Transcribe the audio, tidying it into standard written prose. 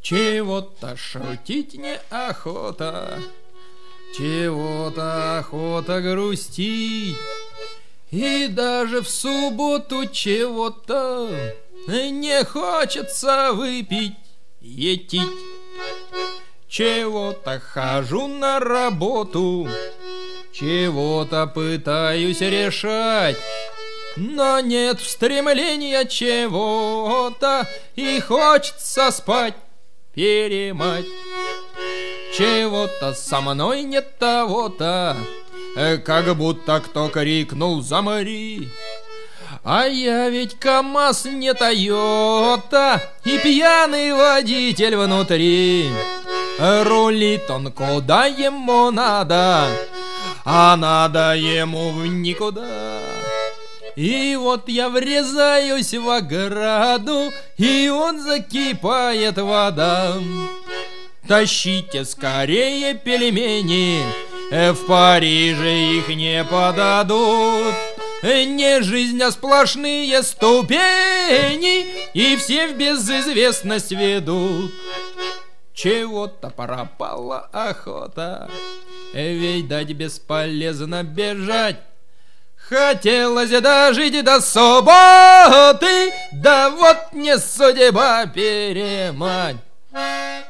Чего-то шутить неохота, чего-то охота грустить, и даже в субботу чего-то не хочется выпить, етить. Чего-то хожу на работу, чего-то пытаюсь решать, но нет стремления чего-то, и хочется спать, перемать. Чего-то со мной нет того-то, как будто кто крикнул «Замри!». А я ведь КамАЗ не Тойота, и пьяный водитель внутри. Рулит он куда ему надо, а надо ему в никуда. И вот я врезаюсь в ограду, и он закипает вода. Тащите скорее пельмени, в Париже их не подадут. Не жизнь, а сплошные ступени, и все в безызвестность ведут. Чего-то пропала охота, ведь дать бесполезно бежать. Хотелось дожить до субботы, да вот не судьба перемать.